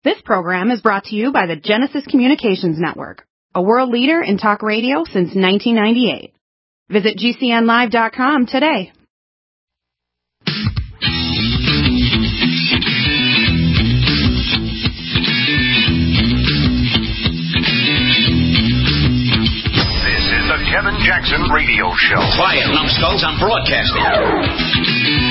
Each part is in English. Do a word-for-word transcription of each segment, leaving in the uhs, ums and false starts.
This program is brought to you by the Genesis Communications Network, a world leader in talk radio since nineteen ninety-eight. Visit G C N live dot com today. This is the Kevin Jackson Radio Show. Quiet, numbskulls, I'm broadcasting.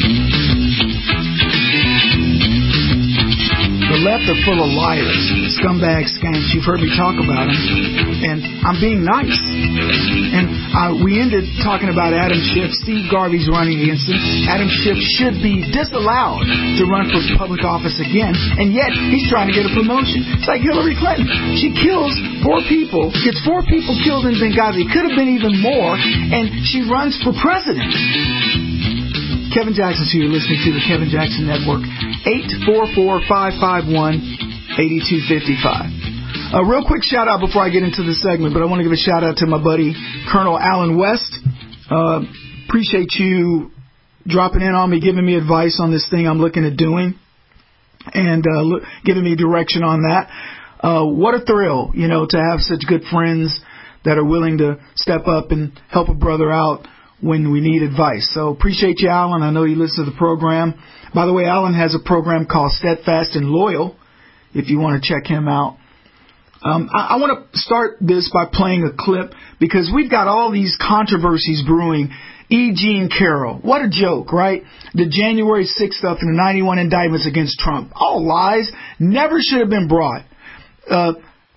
The left are full of liars, scumbags, skanks. You've heard me talk about them, and I'm being nice. And uh, we ended talking about Adam Schiff. Steve Garvey's running against him. Adam Schiff should be disallowed to run for public office again, and yet he's trying to get a promotion. It's like Hillary Clinton. She kills four people, gets four people killed in Benghazi. Could have been even more, and she runs for president. Kevin Jackson, so you're listening to the Kevin Jackson Network. eight four four, five five one, eight two five five. A real quick shout out before I get into the segment, but I want to give a shout out to my buddy Colonel Alan West. Uh, appreciate you dropping in on me, giving me advice on this thing I'm looking at doing, and uh, look, giving me direction on that. Uh, what a thrill, you know, to have such good friends that are willing to step up and help a brother out when we need advice. So appreciate you, Alan. I know you listen to the program. By the way, Alan has a program called Steadfast and Loyal, if you want to check him out. Um, I, I want to start this by playing a clip because we've got all these controversies brewing. E. Jean Carroll, what a joke, right? The January sixth stuff and the ninety-one indictments against Trump. All lies, never should have been brought. Uh,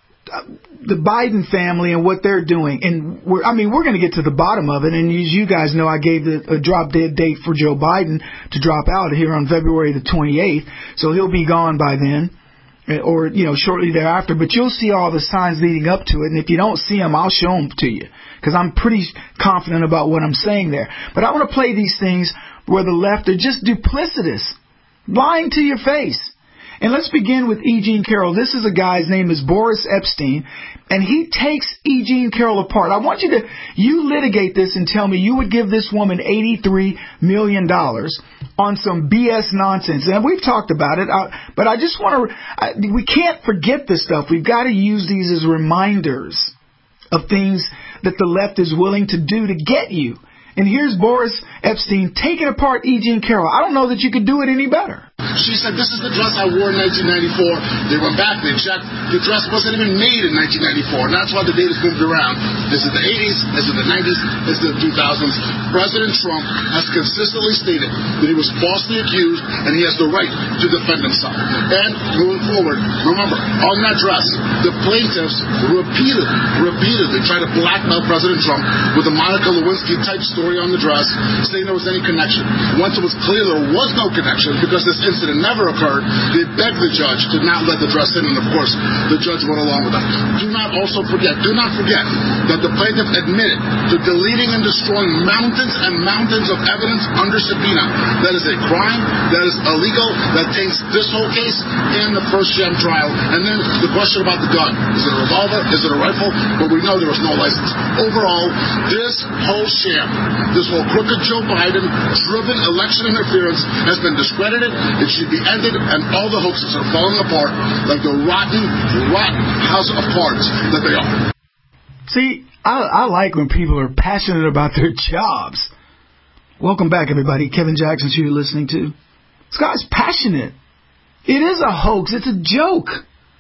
the Biden family and what they're doing. And we're, I mean, we're going to get to the bottom of it. And as you guys know, I gave the, a drop dead date for Joe Biden to drop out here on February the twenty-eighth. So he'll be gone by then, or, you know, shortly thereafter. But you'll see all the signs leading up to it. And if you don't see them, I'll show them to you because I'm pretty confident about what I'm saying there. But I want to play these things where the left are just duplicitous, lying to your face. And let's begin with E. Jean Carroll. This is a guy's name is Boris Epshteyn, and he takes E. Jean Carroll apart. I want you to, you litigate this and tell me you would give this woman eighty-three million dollars on some B S nonsense. And we've talked about it, I, but I just want to, I, we can't forget this stuff. We've got to use these as reminders of things that the left is willing to do to get you. And here's Boris Epshteyn taking apart E. Jean Carroll. I don't know that you could do it any better. She said, this is the dress I wore in nineteen ninety-four. They went back, they checked. The dress wasn't even made in nineteen ninety-four, and that's why the data's moved around. This is the eighties, this is the nineties, this is the two thousands. President Trump has consistently stated that he was falsely accused, and he has the right to defend himself. And moving forward, remember, on that dress, the plaintiffs repeatedly, repeatedly tried to blackmail President Trump with a Monica Lewinsky-type story on the dress, saying there was any connection. Once it was clear there was no connection, because this incident never occurred, they begged the judge to not let the dress in, and of course, the judge went along with that. Do not also forget, do not forget that the plaintiff admitted to deleting and destroying mountains and mountains of evidence under subpoena. That is a crime, that is illegal, that taints this whole case and the first sham trial. And then the question about the gun. Is it a revolver? Is it a rifle? But we know there was no license. Overall, this whole sham, this whole crooked Joe Biden-driven election interference has been discredited. It should be ended, and all the hoaxes are falling apart like the rotten, rotten house of cards that they are. See, I, I like when people are passionate about their jobs. Welcome back, everybody. Kevin Jackson, who you're listening to. This guy's passionate. It is a hoax. It's a joke.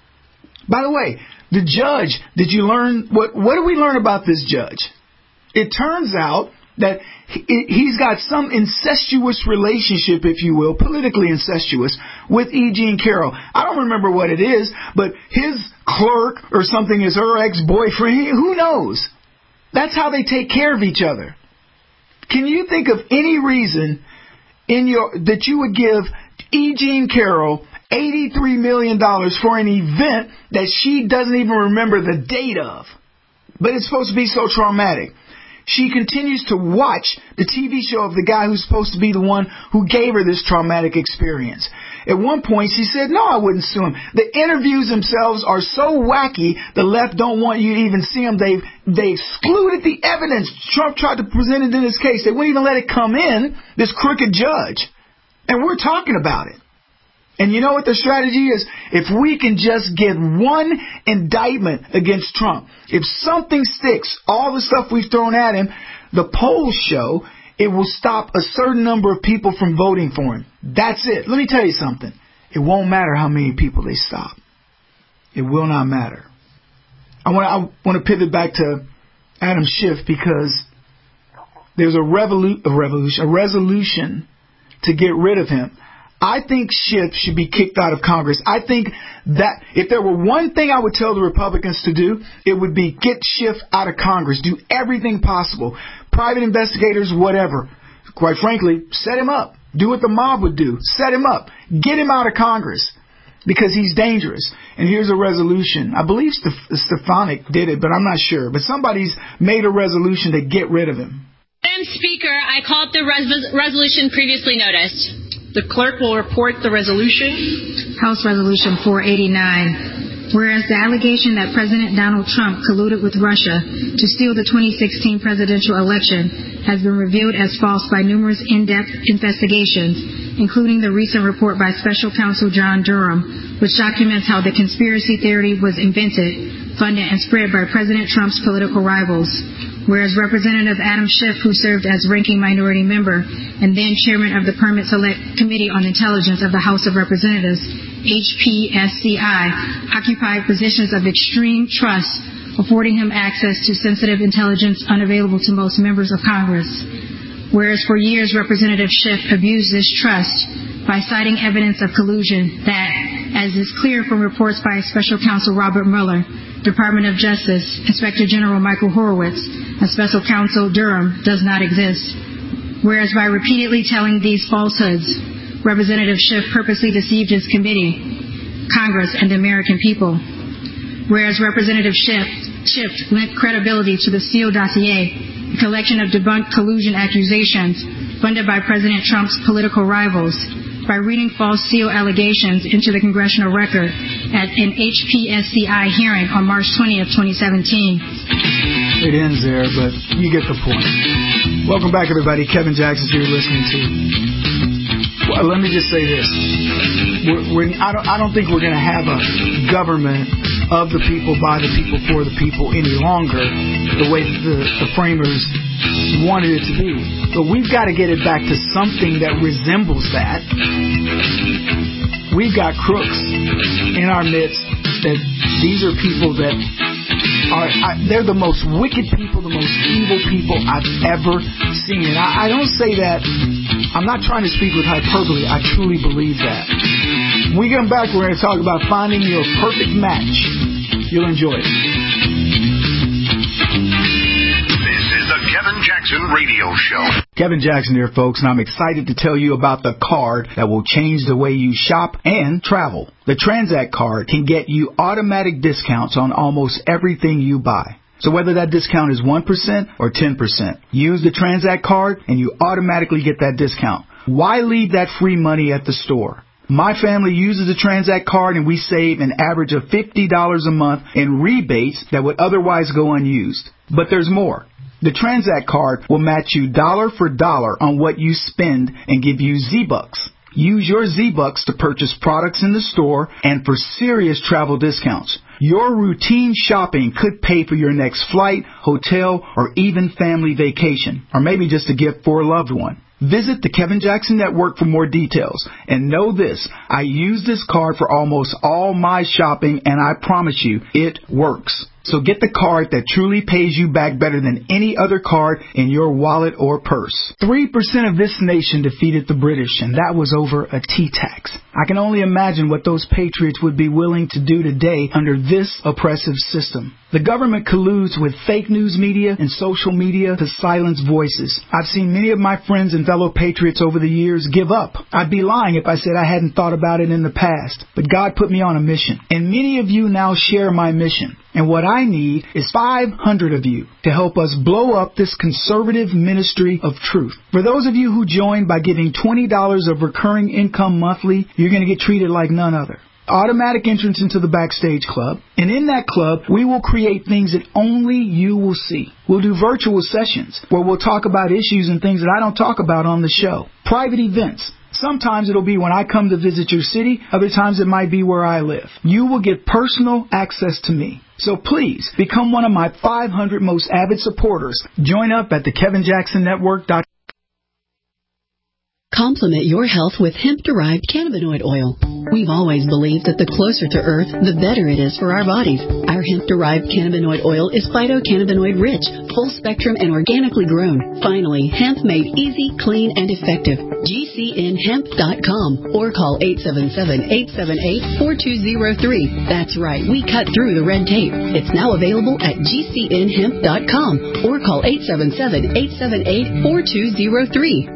By the way, the judge, did you learn, what, what did we learn about this judge? It turns out that he's got some incestuous relationship, if you will, politically incestuous, with E. Jean Carroll. I don't remember what it is, but his clerk or something is her ex-boyfriend. Who knows? That's how they take care of each other. Can you think of any reason in your that you would give E. Jean Carroll eighty-three million dollars for an event that she doesn't even remember the date of? But it's supposed to be so traumatic. She continues to watch the T V show of the guy who's supposed to be the one who gave her this traumatic experience. At one point, she said, no, I wouldn't sue him. The interviews themselves are so wacky, the left don't want you to even see them. They they excluded the evidence Trump tried to present it in his case. They wouldn't even let it come in, this crooked judge. And we're talking about it. And you know what the strategy is? If we can just get one indictment against Trump, if something sticks, all the stuff we've thrown at him, the polls show it will stop a certain number of people from voting for him. That's it. Let me tell you something. It won't matter how many people they stop. It will not matter. I want to, I want to pivot back to Adam Schiff because there's a, revolu- a revolution, a resolution to get rid of him. I think Schiff should be kicked out of Congress. I think that if there were one thing I would tell the Republicans to do, it would be get Schiff out of Congress. Do everything possible. Private investigators, whatever. Quite frankly, set him up. Do what the mob would do. Set him up. Get him out of Congress because he's dangerous. And here's a resolution. I believe Stef- Stefanik did it, but I'm not sure. But somebody's made a resolution to get rid of him. Madam Speaker, I call up the res- resolution previously noticed. The clerk will report the resolution. House Resolution four eighty-nine. Whereas the allegation that President Donald Trump colluded with Russia to steal the twenty sixteen presidential election has been revealed as false by numerous in-depth investigations, including the recent report by Special Counsel John Durham, which documents how the conspiracy theory was invented, funded, and spread by President Trump's political rivals. Whereas Representative Adam Schiff, who served as ranking minority member and then chairman of the Permit Select Committee on Intelligence of the House of Representatives, H P S C I, occupied positions of extreme trust, affording him access to sensitive intelligence unavailable to most members of Congress. Whereas for years, Representative Schiff abused this trust by citing evidence of collusion that, as is clear from reports by Special Counsel Robert Mueller, Department of Justice, Inspector General Michael Horowitz, and Special Counsel Durham, does not exist. Whereas by repeatedly telling these falsehoods, Representative Schiff purposely deceived his committee, Congress, and the American people. Whereas Representative Schiff, Schiff lent credibility to the Steele dossier, a collection of debunked collusion accusations funded by President Trump's political rivals, by reading false Steele allegations into the congressional record at an H P S C I hearing on March twentieth, twenty seventeen. It ends there, but you get the point. Welcome back, everybody. Kevin Jackson's here listening to. Well, let me just say this. We're, we're, I, don't, I don't think we're going to have a government of the people, by the people, for the people any longer, the way the, the framers wanted it to be. But we've got to get it back to something that resembles that. We've got crooks in our midst that these are people that are, I, they're the most wicked people, the most evil people I've ever seen. And I, I don't say that, I'm not trying to speak with hyperbole. I truly believe that. When we come back, we're going to talk about finding your perfect match. You'll enjoy it. This is the Kevin Jackson Radio Show. Kevin Jackson here, folks, and I'm excited to tell you about the card that will change the way you shop and travel. The Transact card can get you automatic discounts on almost everything you buy. So whether that discount is one percent or ten percent, use the Transact card and you automatically get that discount. Why leave that free money at the store? My family uses the Transact card and we save an average of fifty dollars a month in rebates that would otherwise go unused. But there's more. The Transact card will match you dollar for dollar on what you spend and give you Z-Bucks. Use your Z-Bucks to purchase products in the store and for serious travel discounts. Your routine shopping could pay for your next flight, hotel, or even family vacation, or maybe just a gift for a loved one. Visit the Kevin Jackson Network for more details. And know this, I use this card for almost all my shopping, and I promise you, it works. So get the card that truly pays you back better than any other card in your wallet or purse. Three percent of this nation defeated the British, and that was over a tea tax. I can only imagine what those patriots would be willing to do today under this oppressive system. The government colludes with fake news media and social media to silence voices. I've seen many of my friends and fellow patriots over the years give up. I'd be lying if I said I hadn't thought about it in the past. But God put me on a mission, and many of you now share my mission. And what I need is five hundred of you to help us blow up this conservative ministry of truth. For those of you who join by giving twenty dollars of recurring income monthly, you're going to get treated like none other. Automatic entrance into the Backstage Club. And in that club, we will create things that only you will see. We'll do virtual sessions where we'll talk about issues and things that I don't talk about on the show. Private events. Sometimes it'll be when I come to visit your city. Other times it might be where I live. You will get personal access to me. So please, become one of my five hundred most avid supporters. Join up at the Kevin Jackson Network dot com. Complement your health with hemp-derived cannabinoid oil. We've always believed that the closer to Earth, the better it is for our bodies. Our hemp-derived cannabinoid oil is phytocannabinoid-rich, full-spectrum, and organically grown. Finally, hemp made easy, clean, and effective. G C N hemp dot com or call eight seven seven, eight seven eight, four two zero three. That's right, we cut through the red tape. It's now available at G C N hemp dot com or call eight seven seven, eight seven eight, four two zero three.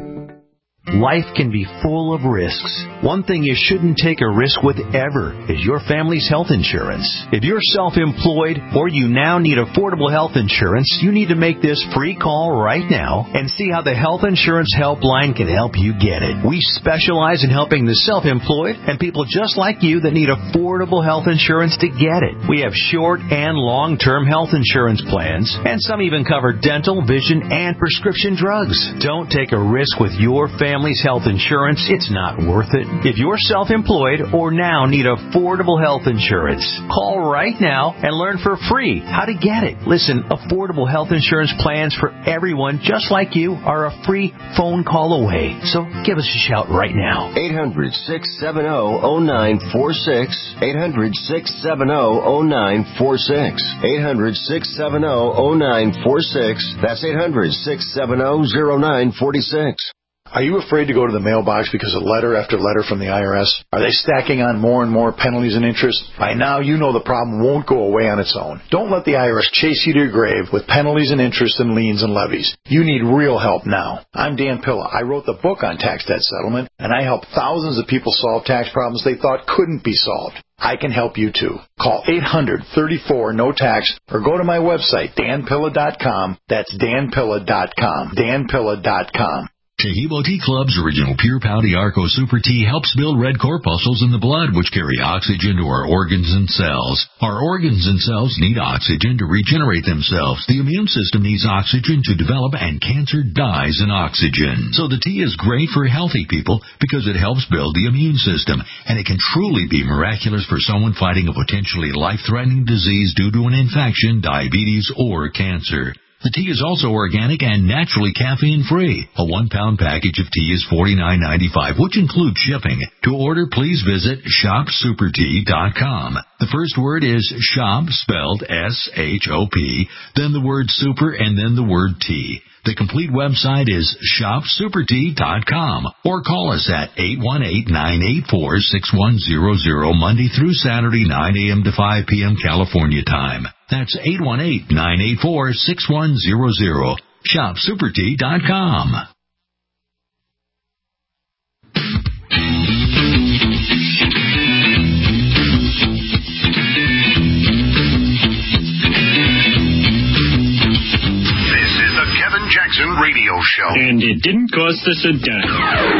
Life can be full of risks. One thing you shouldn't take a risk with ever is your family's health insurance. If you're self-employed or you now need affordable health insurance, you need to make this free call right now and see how the Health Insurance Helpline can help you get it. We specialize in helping the self-employed and people just like you that need affordable health insurance to get it. We have short and long-term health insurance plans, and some even cover dental, vision, and prescription drugs. Don't take a risk with your family. Family's health insurance, it's not worth it. If you're self-employed or now need affordable health insurance, call right now and learn for free how to get it. Listen, affordable health insurance plans for everyone just like you are a free phone call away. So give us a shout right now. eight hundred, six seven zero, zero nine four six. eight hundred, six seven zero, zero nine four six. eight hundred, six seven zero, zero nine four six. That's eight hundred, six seven zero, zero nine four six. Are you afraid to go to the mailbox because of letter after letter from the I R S? Are they stacking on more and more penalties and interest? By now, you know the problem won't go away on its own. Don't let the I R S chase you to your grave with penalties and interest and liens and levies. You need real help now. I'm Dan Pilla. I wrote the book on tax debt settlement, and I help thousands of people solve tax problems they thought couldn't be solved. I can help you too. Call eight hundred, thirty-four, no tax or go to my website, dan pilla dot com. That's dan pilla dot com. dan pilla dot com. Chehibo Tea Club's original Pure Pouty Arco Super Tea helps build red corpuscles in the blood, which carry oxygen to our organs and cells. Our organs and cells need oxygen to regenerate themselves. The immune system needs oxygen to develop, and cancer dies in oxygen. So the tea is great for healthy people because it helps build the immune system, and it can truly be miraculous for someone fighting a potentially life-threatening disease due to an infection, diabetes, or cancer. The tea is also organic and naturally caffeine-free. A one-pound package of tea is forty-nine ninety-five, which includes shipping. To order, please visit shop super tea dot com. The first word is shop, spelled S H O P, then the word super, and then the word tea. The complete website is shop super tea dot com, or call us at eight one eight, nine eight four, six one zero zero Monday through Saturday, nine a.m. to five p.m. California time. That's eight one eight, nine eight four, six one zero zero. shop super tea dot com. Jackson Radio Show. And it didn't cost us a dime.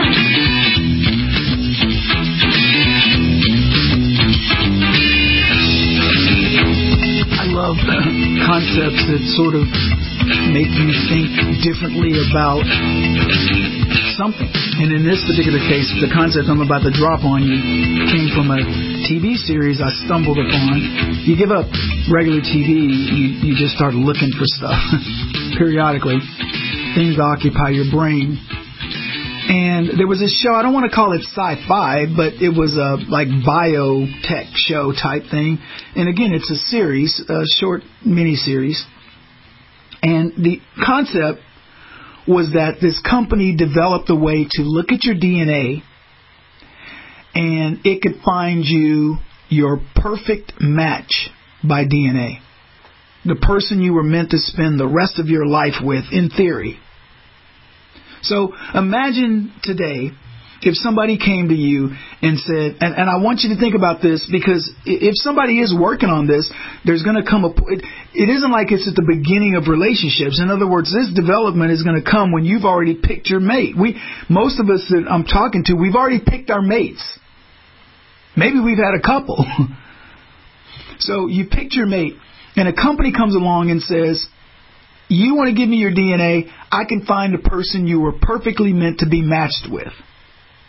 I love concepts that sort of make you think differently about something. And in this particular case, the concept I'm about to drop on you came from a T V series I stumbled upon. You give up regular T V, you, you just start looking for stuff. Periodically, things occupy your brain. And there was a show, I don't want to call it sci-fi, but it was a like biotech show type thing. And again, it's a series, a short mini-series. And the concept was that this company developed a way to look at your D N A, and it could find you your perfect match by D N A. The person you were meant to spend the rest of your life with, in theory. So imagine today if somebody came to you and said, and, and I want you to think about this, because if somebody is working on this, there's going to come a point. It isn't like it's at the beginning of relationships. In other words, this development is going to come when you've already picked your mate. We, most of us that I'm talking to, we've already picked our mates. Maybe we've had a couple. So you picked your mate. And a company comes along and says, you want to give me your D N A, I can find the person you were perfectly meant to be matched with.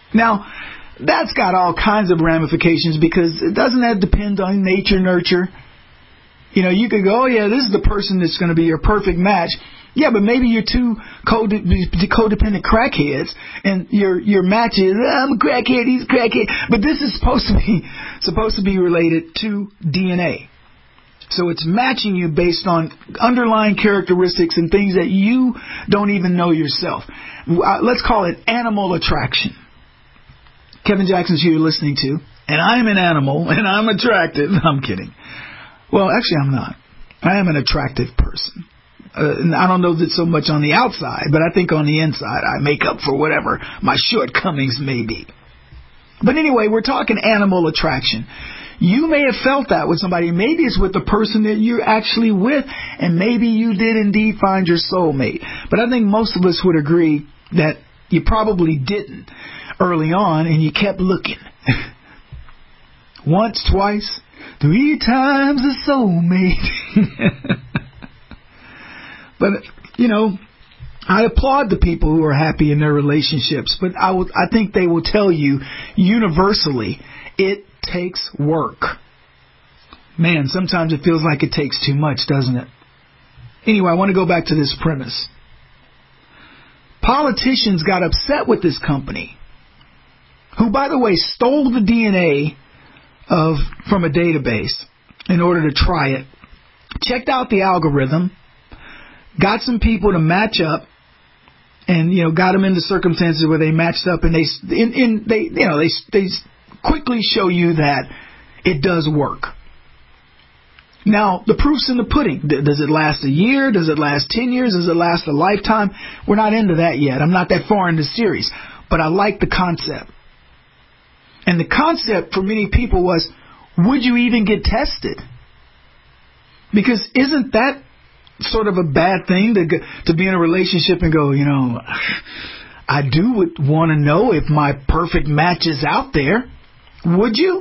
Now, that's got all kinds of ramifications because it doesn't that depend on nature, nurture. You know, you could go, oh, yeah, this is the person that's going to be your perfect match. Yeah, but maybe you're two code- codependent crackheads, and your your match is, I'm a crackhead, he's a crackhead. But this is supposed to be supposed to be related to D N A. So it's matching you based on underlying characteristics and things that you don't even know yourself. Uh, let's call it animal attraction. Kevin Jackson's who you're listening to, and I'm an animal, and I'm attractive. I'm kidding. Well, actually, I'm not. I am an attractive person. Uh, and I don't know that so much on the outside, but I think on the inside I make up for whatever my shortcomings may be. But anyway, we're talking animal attraction. You may have felt that with somebody. Maybe it's with the person that you're actually with, and maybe you did indeed find your soulmate. But I think most of us would agree that you probably didn't early on, and you kept looking. Once, twice, three times a soulmate. But, you know, I applaud the people who are happy in their relationships, but I, will, I think they will tell you universally it takes work. Man, sometimes it feels like it takes too much, doesn't it? Anyway, I want to go back to this premise. Politicians got upset with this company, who, by the way, stole the D N A of from a database in order to try it, checked out the algorithm, got some people to match up, and you know, got them into circumstances where they matched up, and they, in, in they, you know, they they quickly show you that it does work. Now, the proof's in the pudding. Does it last a year? Does it last ten years? Does it last a lifetime? We're not into that yet. I'm not that far in the series, but I like the concept. And the concept for many people was, would you even get tested? Because isn't that sort of a bad thing to to be in a relationship and go, you know, I do want to know if my perfect match is out there. Would you?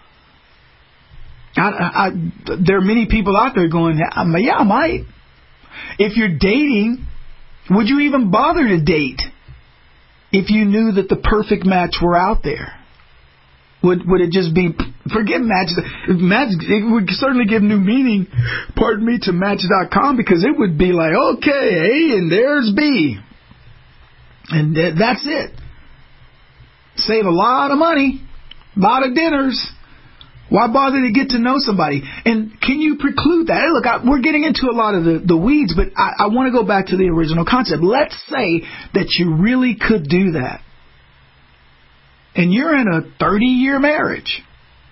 I, I, there are many people out there going, yeah, I might. If you're dating, would you even bother to date if you knew that the perfect match were out there? Would would it just be, forget Match, Match, it would certainly give new meaning, pardon me, to Match dot com, because it would be like, okay, A and there's B. And th- that's it. Save a lot of money, a lot of dinners. Why bother to get to know somebody? And can you preclude that? Hey, look, I, we're getting into a lot of the, the weeds, but I, I want to go back to the original concept. Let's say that you really could do that. And you're in a thirty-year marriage.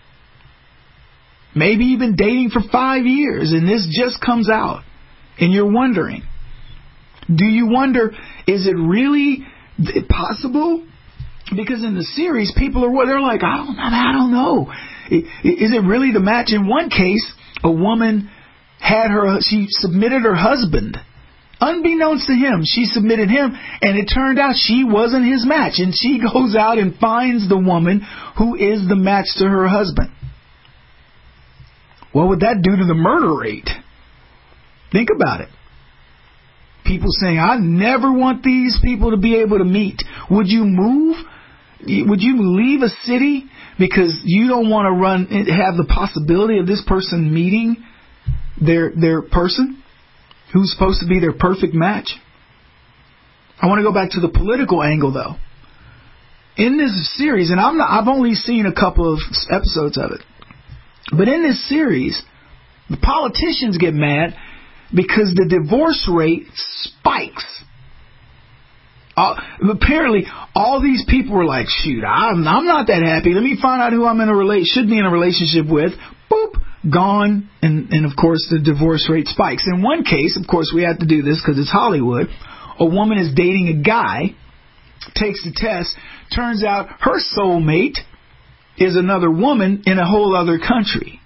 Maybe you've been dating for five years and this just comes out. And you're wondering, do you wonder, is it really possible? Because in the series, people are, they're like, I don't know, I don't know. Is it really the match? In one case, a woman had her, she submitted her husband. Unbeknownst to him, she submitted him, and it turned out she wasn't his match. And she goes out and finds the woman who is the match to her husband. What would that do to the murder rate? Think about it. People saying, I never want these people to be able to meet. Would you move? Would you leave a city because you don't want to run, have the possibility of this person meeting their their person who's supposed to be their perfect match? I want to go back to the political angle, though. In this series, and I'm not, I've only seen a couple of episodes of it, but in this series, the politicians get mad because the divorce rate spikes. Uh, apparently, all these people were like, shoot, I'm, I'm not that happy. Let me find out who I'm in a rela- should be in a relationship with. Boop, gone. And, and, of course, the divorce rate spikes. In one case, of course, we have to do this because it's Hollywood. A woman is dating a guy, takes the test. Turns out her soulmate is another woman in a whole other country.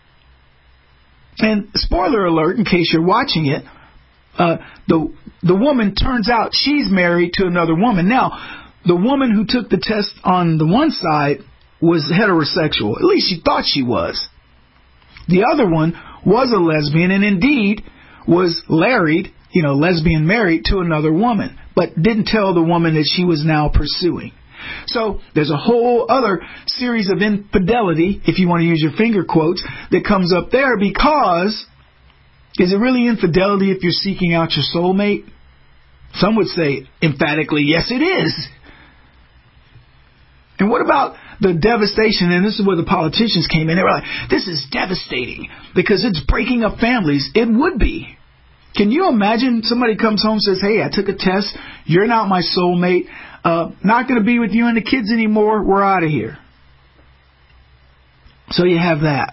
And spoiler alert, in case you're watching it, uh, the the woman turns out she's married to another woman. Now, the woman who took the test on the one side was heterosexual. At least she thought she was. The other one was a lesbian and indeed was married, you know, lesbian married to another woman, but didn't tell the woman that she was now pursuing. So there's a whole other series of infidelity, if you want to use your finger quotes, that comes up there because is it really infidelity if you're seeking out your soulmate? Some would say emphatically, yes, it is. And what about the devastation? And this is where the politicians came in. They were like, this is devastating because it's breaking up families. It would be. Can you imagine somebody comes home and says, hey, I took a test. You're not my soulmate. Uh, not going to be with you and the kids anymore. We're out of here. So you have that.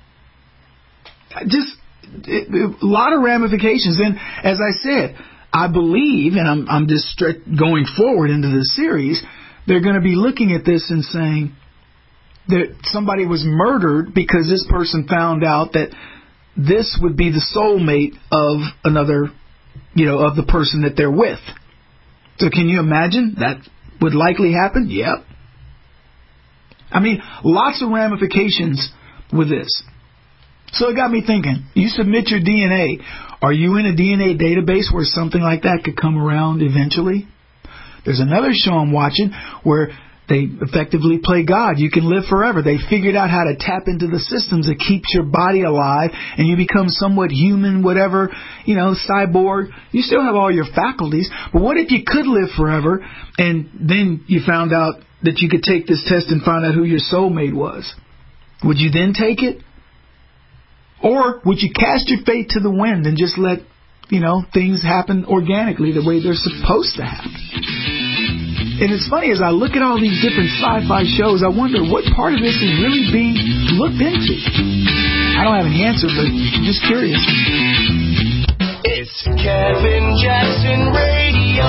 Just it, it, a lot of ramifications. And as I said, I believe, and I'm, I'm just going forward into the series, they're going to be looking at this and saying that somebody was murdered because this person found out that this would be the soulmate of another, you know, of the person that they're with. So can you imagine that would likely happen? Yep. I mean, lots of ramifications with this. So it got me thinking, you submit your D N A. Are you in a D N A database where something like that could come around eventually? There's another show I'm watching where they effectively play God. You can live forever. They figured out how to tap into the systems that keeps your body alive and you become somewhat human, whatever, you know, cyborg. You still have all your faculties. But what if you could live forever and then you found out that you could take this test and find out who your soulmate was? Would you then take it? Or would you cast your fate to the wind and just let, you know, things happen organically the way they're supposed to happen? And it's funny, as I look at all these different sci-fi shows, I wonder what part of this is really being looked into. I don't have any answer, but I'm just curious. It's Kevin Jackson Radio.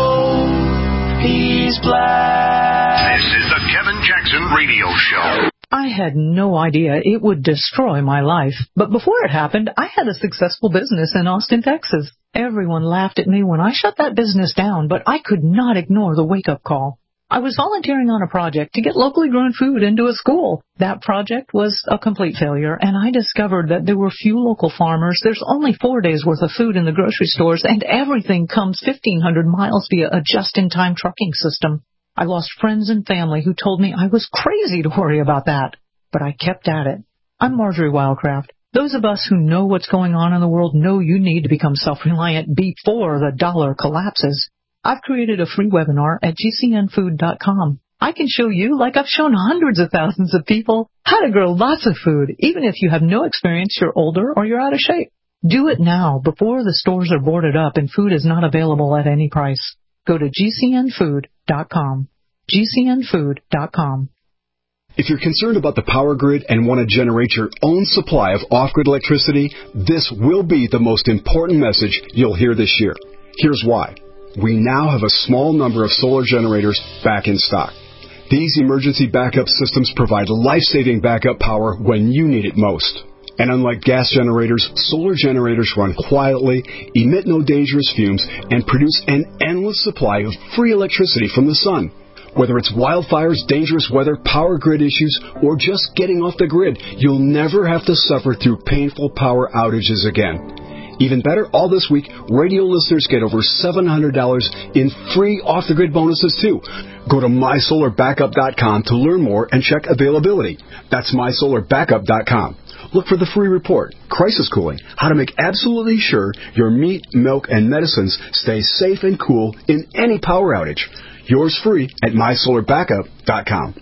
He's black. This is the Kevin Jackson Radio Show. I had no idea it would destroy my life. But before it happened, I had a successful business in Austin, Texas. Everyone laughed at me when I shut that business down, but I could not ignore the wake-up call. I was volunteering on a project to get locally grown food into a school. That project was a complete failure, and I discovered that there were few local farmers. There's only four days' worth of food in the grocery stores, and everything comes fifteen hundred miles via a just-in-time trucking system. I lost friends and family who told me I was crazy to worry about that. But I kept at it. I'm Marjorie Wildcraft. Those of us who know what's going on in the world know you need to become self-reliant before the dollar collapses. I've created a free webinar at G C N food dot com. I can show you, like I've shown hundreds of thousands of people, how to grow lots of food, even if you have no experience, you're older, or you're out of shape. Do it now before the stores are boarded up and food is not available at any price. Go to G C N food dot com. G C N food dot com. If you're concerned about the power grid and want to generate your own supply of off-grid electricity, this will be the most important message you'll hear this year. Here's why. We now have a small number of solar generators back in stock. These emergency backup systems provide life-saving backup power when you need it most. And unlike gas generators, solar generators run quietly, emit no dangerous fumes, and produce an endless supply of free electricity from the sun. Whether it's wildfires, dangerous weather, power grid issues, or just getting off the grid, you'll never have to suffer through painful power outages again. Even better, all this week, radio listeners get over seven hundred dollars in free off-the-grid bonuses, too. Go to my solar backup dot com to learn more and check availability. That's my solar backup dot com. Look for the free report, Crisis Cooling, how to make absolutely sure your meat, milk, and medicines stay safe and cool in any power outage. Yours free at my solar backup dot com.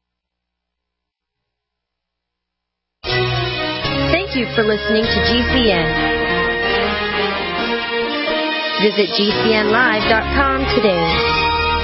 Thank you for listening to G C N. Visit G C N live dot com today.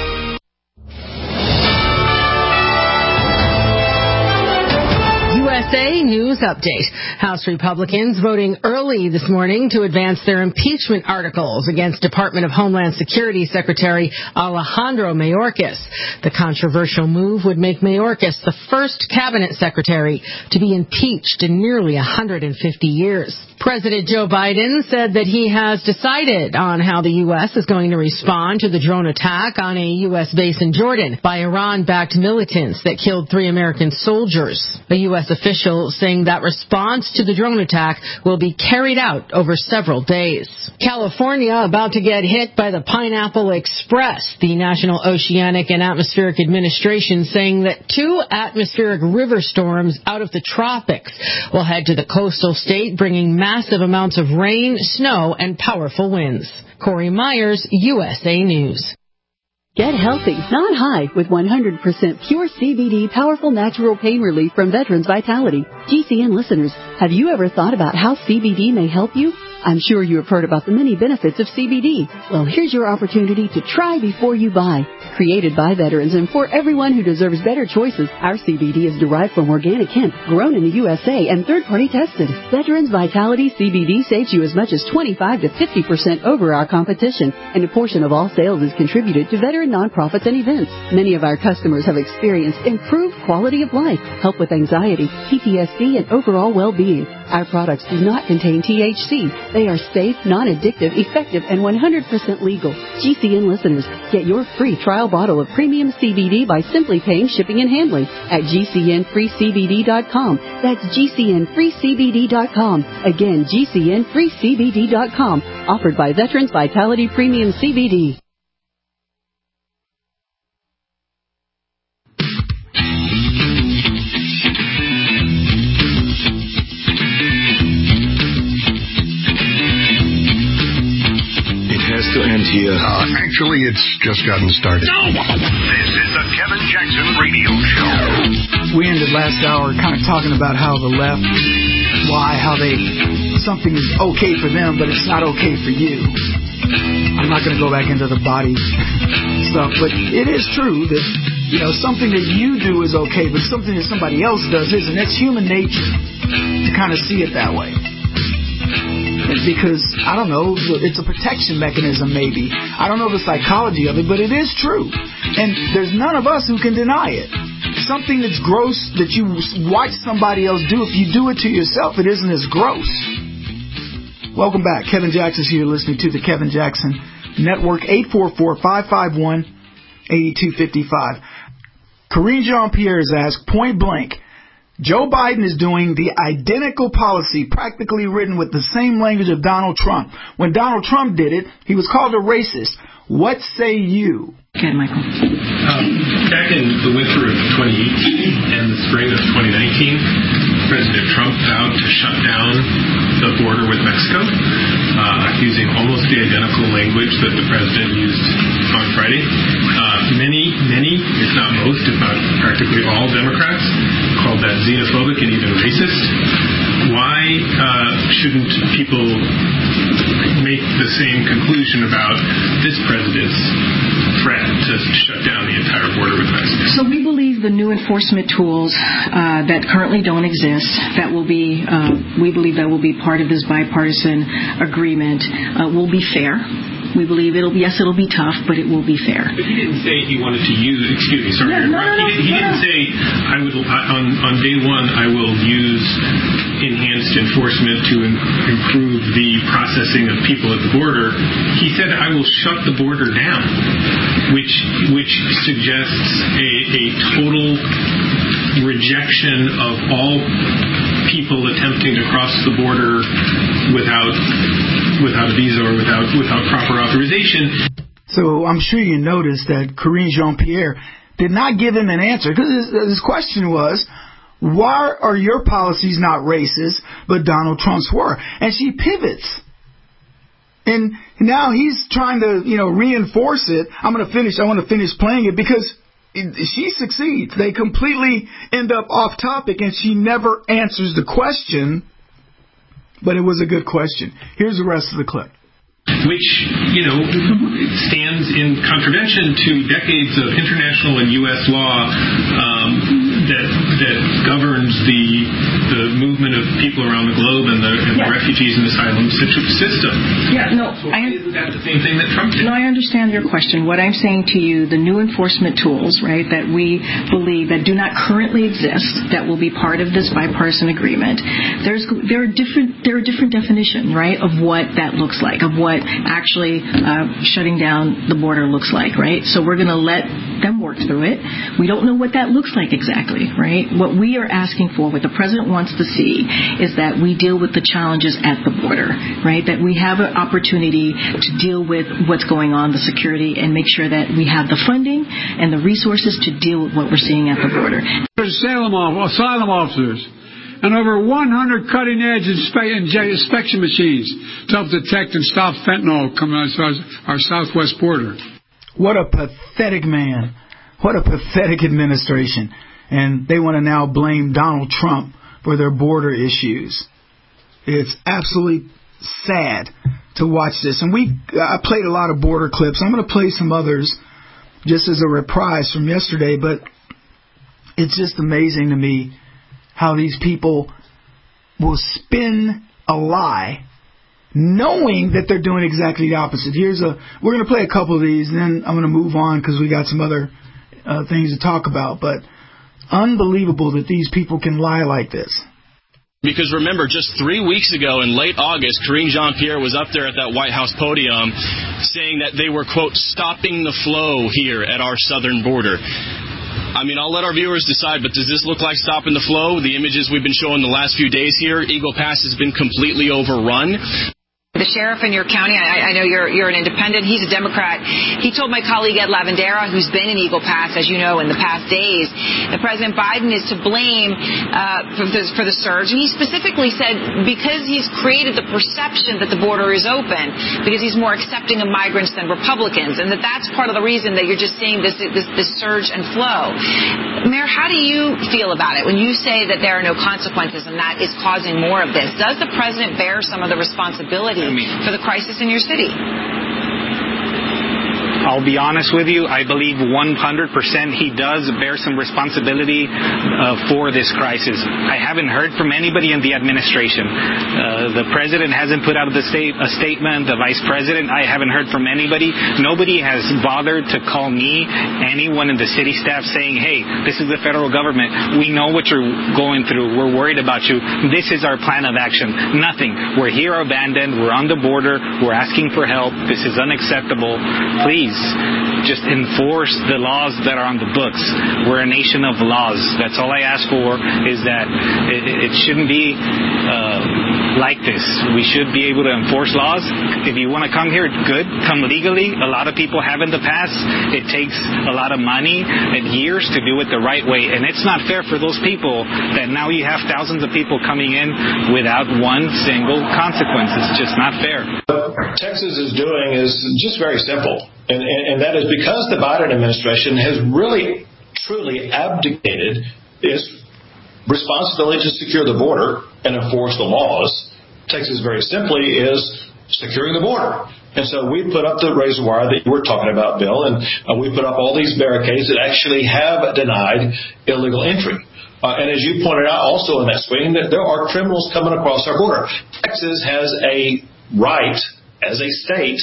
U S A News Update. House Republicans voting early this morning to advance their impeachment articles against Department of Homeland Security Secretary Alejandro Mayorkas. The controversial move would make Mayorkas the first cabinet secretary to be impeached in nearly one hundred fifty years. President Joe Biden said that he has decided on how the U S is going to respond to the drone attack on a U S base in Jordan by Iran-backed militants that killed three American soldiers. A U S official official saying that response to the drone attack will be carried out over several days. California about to get hit by the Pineapple Express. The National Oceanic and Atmospheric Administration saying that two atmospheric river storms out of the tropics will head to the coastal state, bringing massive amounts of rain, snow, and powerful winds. Corey Myers, U S A News. Get healthy, not high, with one hundred percent pure C B D powerful natural pain relief from Veterans Vitality. G C N listeners, have you ever thought about how C B D may help you? I'm sure you have heard about the many benefits of C B D. Well, here's your opportunity to try before you buy. Created by veterans and for everyone who deserves better choices, our C B D is derived from organic hemp, grown in the U S A, and third-party tested. Veterans Vitality C B D saves you as much as twenty-five to fifty percent over our competition, and a portion of all sales is contributed to veteran nonprofits and events. Many of our customers have experienced improved quality of life, help with anxiety, P T S D, and overall well-being. Our products do not contain T H C. They are safe, non-addictive, effective, and one hundred percent legal. G C N listeners, get your free trial bottle of premium C B D by simply paying shipping and handling at G C N free C B D dot com. That's G C N free C B D dot com. Again, G C N free C B D dot com. Offered by Veterans Vitality Premium C B D. To end here. Uh, actually, it's just gotten started. This is the Kevin Jackson Radio Show. We ended last hour kind of talking about how the left, why, how they, something is okay for them, but it's not okay for you. I'm not going to go back into the body stuff, but it is true that, you know, something that you do is okay, but something that somebody else does isn't. That's human nature to kind of see it that way. Because, I don't know, it's a protection mechanism maybe. I don't know the psychology of it, but it is true. And there's none of us who can deny it. Something that's gross that you watch somebody else do, if you do it to yourself, it isn't as gross. Welcome back. Kevin Jackson's here listening to the Kevin Jackson Network. Eight four four, five five one, eight two five five. Karine Jean-Pierre has asked point blank, Joe Biden is doing the identical policy practically written with the same language of Donald Trump. When Donald Trump did it, he was called a racist. What say you? Okay, Michael. Um, back in the winter of twenty eighteen and the spring of twenty nineteen, President Trump vowed to shut down the border with Mexico uh, using almost the identical language that the president used on Friday. Uh, many, many, if not most, if not practically all Democrats called that xenophobic and even racist. Why uh, shouldn't people make the same conclusion about this president's threat to shut down the entire border with Mexico? So we believe the new enforcement tools uh, that currently don't exist, that will be, uh, we believe that will be part of this bipartisan agreement, uh, will be fair. We believe it'll be, yes, it'll be tough, but it will be fair. But he didn't say he wanted to use, excuse me, sorry. No, no, no, he, he no, didn't no. say, I would, on, on day one, I will use enhanced enforcement to in, improve the processing of people at the border. He said, I will shut the border down, which which suggests a, a total rejection of all people attempting to cross the border without without a visa or without without proper authorization. So I'm sure you noticed that Karine Jean-Pierre did not give him an answer, because his, his question was, why are your policies not racist, but Donald Trump's were? And she pivots. And now he's trying to, you know, reinforce it. I'm going to finish. I want to finish playing it because she succeeds. They completely end up off topic, and she never answers the question. But it was a good question. Here's the rest of the clip. Which, you know, stands in contravention to decades of international and U S law um, that that governs the the movement of people around the globe and the, and yeah. the refugees and asylum system. Yeah, no, so I, isn't that the same thing that Trump did? No, I understand your question. What I'm saying to you, the new enforcement tools, right, that we believe that do not currently exist, that will be part of this bipartisan agreement. There's there are different there are different definitions, right, of what that looks like, of what actually uh, shutting down the border looks like, right? So we're going to let them work work through it. We don't know what that looks like exactly, right? What we are asking for, what the president wants to see, is that we deal with the challenges at the border, right? That we have an opportunity to deal with what's going on, the security, and make sure that we have the funding and the resources to deal with what we're seeing at the border. Asylum, asylum officers and over one hundred cutting-edge inspection machines to help detect and stop fentanyl coming out of our southwest border. What a pathetic man. What a pathetic administration. And they want to now blame Donald Trump for their border issues. It's absolutely sad to watch this. And we, I played a lot of border clips. I'm going to play some others just as a reprise from yesterday. But it's just amazing to me how these people will spin a lie knowing that they're doing exactly the opposite. Here's a, we're going to play a couple of these, and then I'm going to move on because we got some other uh, things to talk about. But unbelievable that these people can lie like this. Because remember, just three weeks ago in late August, Karine Jean-Pierre was up there at that White House podium saying that they were, quote, stopping the flow here at our southern border. I mean, I'll let our viewers decide, but does this look like stopping the flow? The images we've been showing the last few days here, Eagle Pass has been completely overrun. The sheriff in your county, I, I know you're you're an independent, he's a Democrat. He told my colleague Ed Lavandera, who's been in Eagle Pass, as you know, in the past days, that President Biden is to blame uh, for, the, for the surge. And he specifically said because he's created the perception that the border is open, because he's more accepting of migrants than Republicans, and that that's part of the reason that you're just seeing this, this, this surge and flow. Mayor, how do you feel about it when you say that there are no consequences and that is causing more of this? Does the president bear some of the responsibility for the crisis in your city? I'll be honest with you, I believe one hundred percent he does bear some responsibility uh, for this crisis. I haven't heard from anybody in the administration. Uh, the president hasn't put out the state, a statement. The vice president, I haven't heard from anybody. Nobody has bothered to call me, anyone in the city staff saying, hey, this is the federal government. We know what you're going through. We're worried about you. This is our plan of action. Nothing. We're here abandoned. We're on the border. We're asking for help. This is unacceptable. Please, just enforce the laws that are on the books. We're a nation of laws. That's all I ask for, is that it, it shouldn't be uh, like this. We should be able to enforce laws. If you want to come here, good. Come legally. A lot of people have in the past. It takes a lot of money and years to do it the right way. And it's not fair for those people that now you have thousands of people coming in without one single consequence. It's just not fair. What Texas is doing is just very simple. And, and, and that is because the Biden administration has really, truly abdicated its responsibility to secure the border and enforce the laws. Texas, very simply, is securing the border. And so we put up the razor wire that you were talking about, Bill, and uh, we put up all these barricades that actually have denied illegal entry. Uh, and as you pointed out also in that screen, that there are criminals coming across our border. Texas has a right, as a state,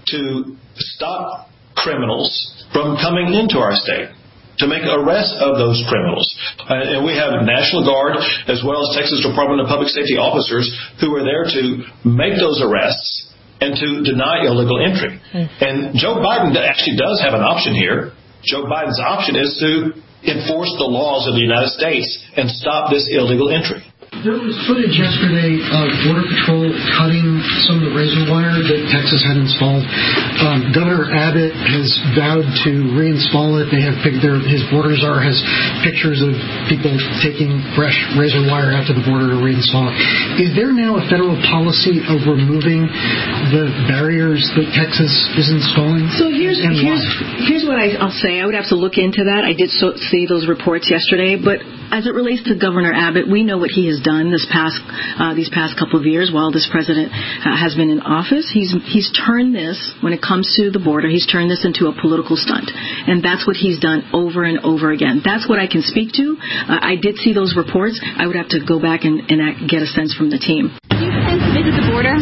to stop criminals from coming into our state, to make arrests of those criminals. Uh, and we have National Guard as well as Texas Department of Public Safety officers who are there to make those arrests and to deny illegal entry. Mm. And Joe Biden actually does have an option here. Joe Biden's option is to enforce the laws of the United States and stop this illegal entry. There was footage yesterday of Border Patrol cutting some of the razor wire that Texas had installed. Um, Governor Abbott has vowed to reinstall it. They have their, his border czar has pictures of people taking fresh razor wire out to the border to reinstall it. Is there now a federal policy of removing the barriers that Texas is installing? So here's here's here's what I, I'll say. I would have to look into that. I did so, see those reports yesterday, but as it relates to Governor Abbott, we know what he has done this past uh, these past couple of years while this president uh, has been in office. He's he's turned this, when it comes to the border, he's turned this into a political stunt, and that's what he's done over and over again. That's what I can speak to. Uh, I did see those reports. I would have to go back and, and act, get a sense from the team. Have you been to visit the border?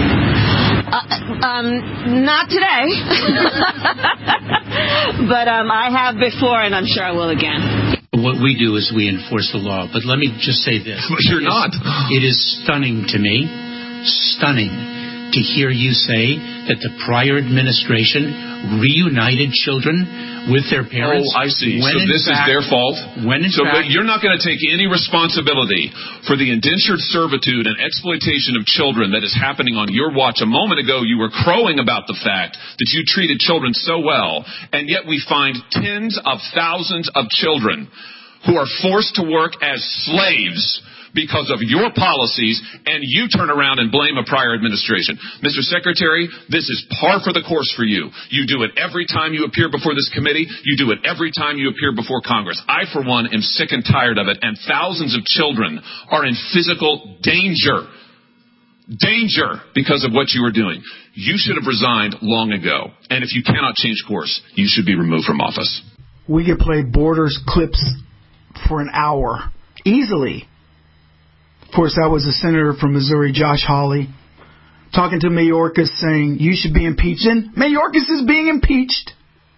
Uh, um, not today, but um, I have before, and I'm sure I will again. What we do is we enforce the law. But let me just say this. But you're it is, not. It is stunning to me, stunning, to hear you say that the prior administration reunited children with their parents. Oh, I see. When so this fact, is their fault? When in so fact, you're not going to take any responsibility for the indentured servitude and exploitation of children that is happening on your watch. A moment ago, you were crowing about the fact that you treated children so well, and yet we find tens of thousands of children who are forced to work as slaves because of your policies, and you turn around and blame a prior administration. Mister Secretary, this is par for the course for you. You do it every time you appear before this committee. You do it every time you appear before Congress. I, for one, am sick and tired of it, and thousands of children are in physical danger. Danger because of what you are doing. You should have resigned long ago, and if you cannot change course, you should be removed from office. We could play Borders clips for an hour, easily. Of course, that was the senator from Missouri, Josh Hawley, talking to Mayorkas saying, you should be impeached. And Mayorkas is being impeached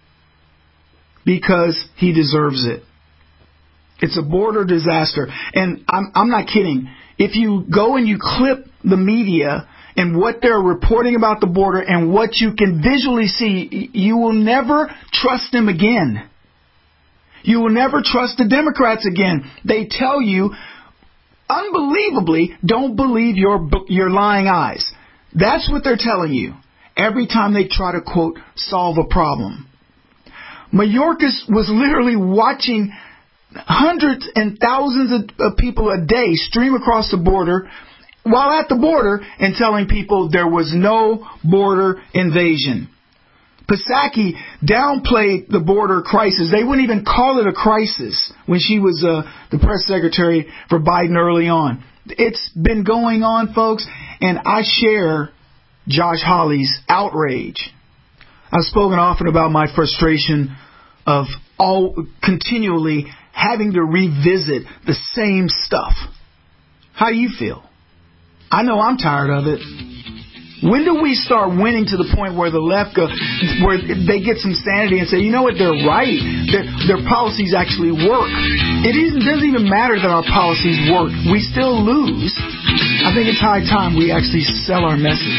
because he deserves it. It's a border disaster. And I'm, I'm not kidding. If you go and you clip the media and what they're reporting about the border and what you can visually see, you will never trust them again. You will never trust the Democrats again. They tell you, unbelievably, don't believe your your lying eyes. That's what they're telling you every time they try to, quote, solve a problem. Mayorkas was literally watching hundreds and thousands of, of people a day stream across the border while at the border and telling people there was no border invasion. Psaki downplayed the border crisis. They wouldn't even call it a crisis when she was uh, the press secretary for Biden early on. It's been going on, folks, and I share Josh Hawley's outrage. I've spoken often about my frustration of all continually having to revisit the same stuff. How do you feel? I know I'm tired of it. When do we start winning to the point where the left go, where they get some sanity and say, you know what, they're right. Their, their policies actually work. It isn't, doesn't even matter that our policies work. We still lose. I think it's high time we actually sell our message.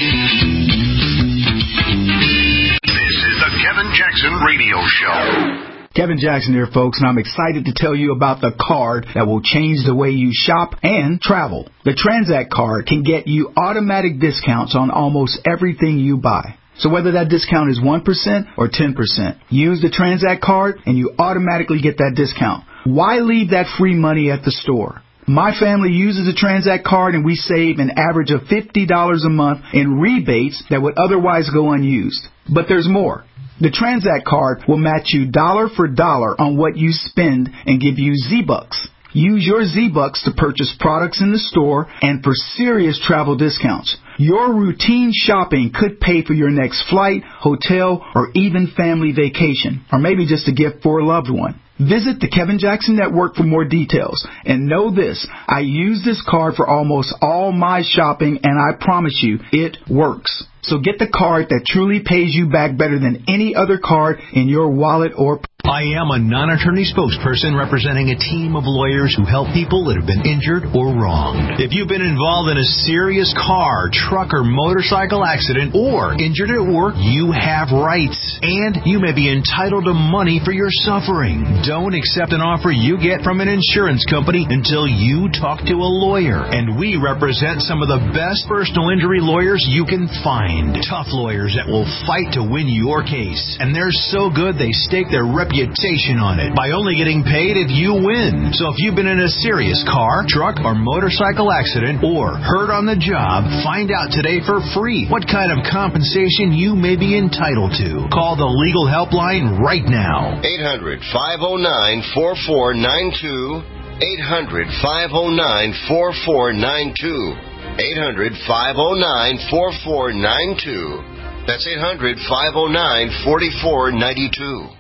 This is the Kevin Jackson Radio Show. Kevin Jackson here, folks, and I'm excited to tell you about the card that will change the way you shop and travel. The Transact card can get you automatic discounts on almost everything you buy. So whether that discount is one percent or ten percent, use the Transact card and you automatically get that discount. Why leave that free money at the store? My family uses the Transact card and we save an average of fifty dollars a month in rebates that would otherwise go unused. But there's more. The Transact card will match you dollar for dollar on what you spend and give you Z-Bucks. Use your Z-Bucks to purchase products in the store and for serious travel discounts. Your routine shopping could pay for your next flight, hotel, or even family vacation, or maybe just a gift for a loved one. Visit the Kevin Jackson Network for more details. And know this, I use this card for almost all my shopping, and I promise you, it works. So get the card that truly pays you back better than any other card in your wallet or I am a non-attorney spokesperson representing a team of lawyers who help people that have been injured or wronged. If you've been involved in a serious car, truck, or motorcycle accident or injured at work, you have rights. And you may be entitled to money for your suffering. Don't accept an offer you get from an insurance company until you talk to a lawyer. And we represent some of the best personal injury lawyers you can find. Tough lawyers that will fight to win your case. And they're so good they stake their reputation on it by only getting paid if you win. So if you've been in a serious car, truck, or motorcycle accident or hurt on the job, find out today for free what kind of compensation you may be entitled to. Call the legal helpline right now. eight hundred, five oh nine, four four nine two. eight hundred, five oh nine, four four nine two. eight hundred, five oh nine, four four nine two. That's eight hundred, five oh nine, four four nine two.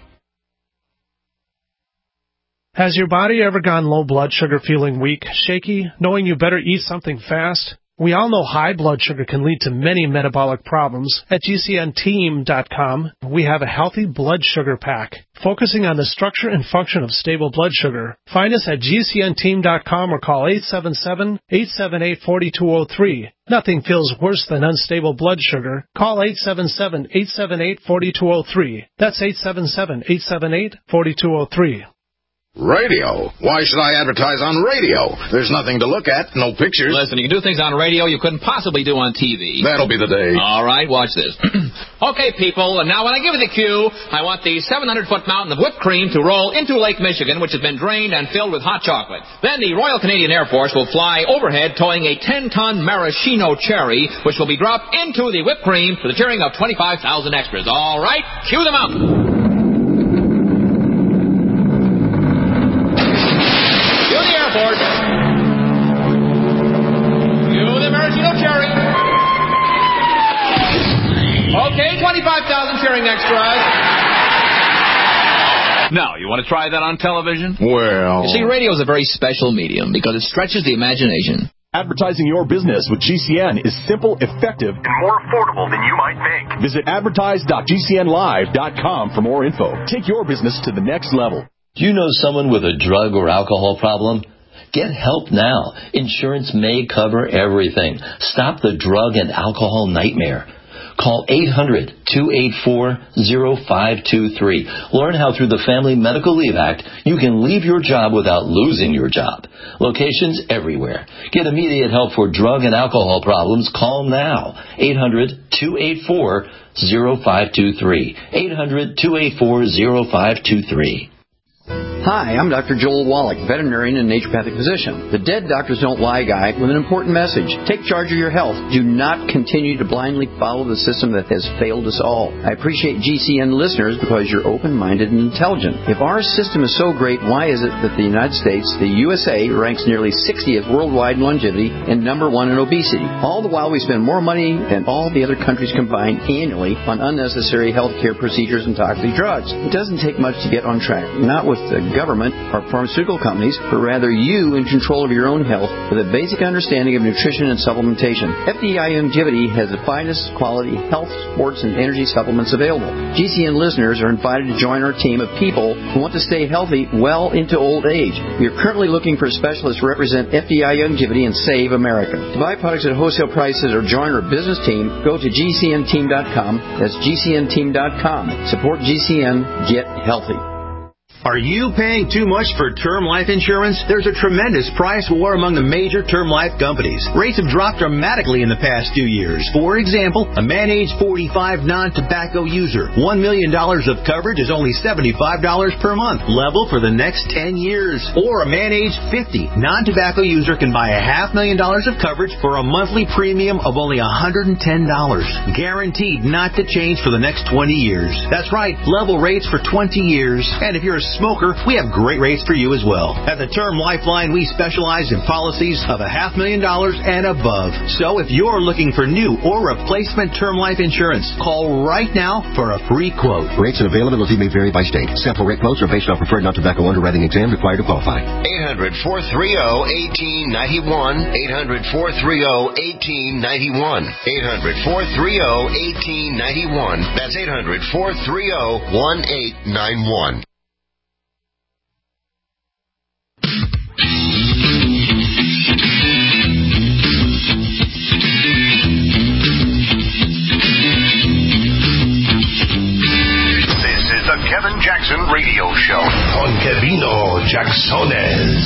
Has your body ever gone low blood sugar, feeling weak, shaky, knowing you better eat something fast? We all know high blood sugar can lead to many metabolic problems. At G C N team dot com, we have a healthy blood sugar pack, focusing on the structure and function of stable blood sugar. Find us at G C N team dot com or call eight seven seven, eight seven eight, four two zero three. Nothing feels worse than unstable blood sugar. Call eight seven seven, eight seven eight, four two zero three. That's eight seven seven, eight seven eight, four two zero three. Radio? Why should I advertise on radio? There's nothing to look at, no pictures. Listen, you can do things on radio you couldn't possibly do on T V. That'll be the day. All right, watch this. Okay, people, and now when I give you the cue, I want the seven hundred foot mountain of whipped cream to roll into Lake Michigan, which has been drained and filled with hot chocolate. Then the Royal Canadian Air Force will fly overhead towing a ten ton maraschino cherry, which will be dropped into the whipped cream for the cheering of twenty-five thousand extras. All right, cue them out. Okay, twenty-five thousand cheering extras. Now, you want to try that on television? Well... You see, radio is a very special medium because it stretches the imagination. Advertising your business with G C N is simple, effective, and more affordable than you might think. Visit advertise dot G C N live dot com for more info. Take your business to the next level. Do you know someone with a drug or alcohol problem? Get help now. Insurance may cover everything. Stop the drug and alcohol nightmare. Call eight hundred, two eight four, zero five two three. Learn how through the Family Medical Leave Act you can leave your job without losing your job. Locations everywhere. Get immediate help for drug and alcohol problems. Call now. eight hundred, two eight four, zero five two three. eight hundred, two eight four, zero five two three. Hi, I'm Doctor Joel Wallach, veterinarian and naturopathic physician. The Dead Doctors Don't Lie guy with an important message. Take charge of your health. Do not continue to blindly follow the system that has failed us all. I appreciate G C N listeners because you're open-minded and intelligent. If our system is so great, why is it that the United States, the U S A, ranks nearly sixtieth worldwide in longevity and number one in obesity? All the while we spend more money than all the other countries combined annually on unnecessary health care procedures and toxic drugs. It doesn't take much to get on track. Not with the government or pharmaceutical companies, but rather you in control of your own health with a basic understanding of nutrition and supplementation. F D I Longevity has the finest quality health, sports, and energy supplements available. G C N listeners are invited to join our team of people who want to stay healthy well into old age. We are currently looking for specialists to represent F D I Longevity and Save America. To buy products at wholesale prices or join our business team, go to G C N team dot com. That's G C N team dot com. Support G C N. Get healthy. Are you paying too much for term life insurance? There's a tremendous price war among the major term life companies. Rates have dropped dramatically in the past two years. For example, a man age forty-five non-tobacco user, one million dollars of coverage is only seventy-five dollars per month, level for the next ten years. Or a man age fifty, non-tobacco user can buy a half million dollars of coverage for a monthly premium of only one hundred ten dollars. Guaranteed not to change for the next twenty years. That's right, level rates for twenty years. And if you're a smoker, we have great rates for you as well. At the Term Lifeline, we specialize in policies of a half million dollars and above. So if you're looking for new or replacement term life insurance, call right now for a free quote. Rates and availability may vary by state. Sample rate quotes are based on preferred non-tobacco underwriting exam required to qualify. eight hundred, four three zero, one eight nine one. eight hundred, four three zero, one eight nine one. eight hundred, four three zero, one eight nine one. That's eight hundred, four three zero, one eight nine one. The Kevin Jackson Radio Show on Kevino Jacksones.